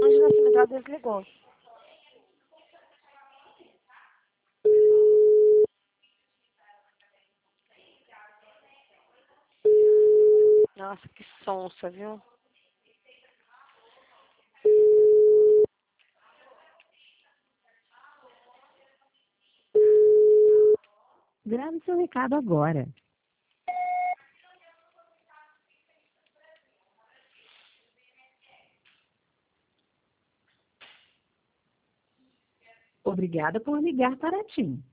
Ângela Cimental desligou. Nossa, que sonsa, viu? Grave seu recado agora. Obrigada por ligar para a TIM.